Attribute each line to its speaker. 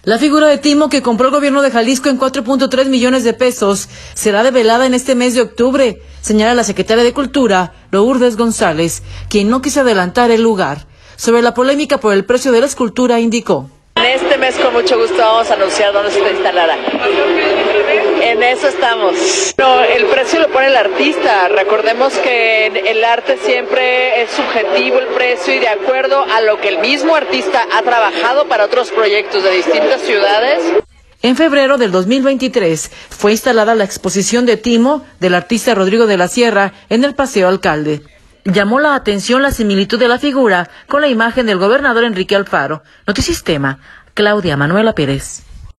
Speaker 1: La figura de Timo que compró el gobierno de Jalisco en 4.3 millones de pesos será develada en este mes de octubre, señala la secretaria de Cultura, Lourdes González, quien no quiso adelantar el lugar. Sobre la polémica por el precio de la escultura, indicó:
Speaker 2: En este mes con mucho gusto vamos a anunciar dónde está instalada. En eso estamos. No, el precio lo pone el artista. Recordemos que en el arte siempre es subjetivo el precio y de acuerdo a lo que el mismo artista ha trabajado para otros proyectos de distintas ciudades.
Speaker 1: En febrero del 2023 fue instalada la exposición de Timo del artista Rodrigo de la Sierra en el Paseo Alcalde. Llamó la atención la similitud de la figura con la imagen del gobernador Enrique Alfaro. Notisistema, Claudia Manuela Pérez.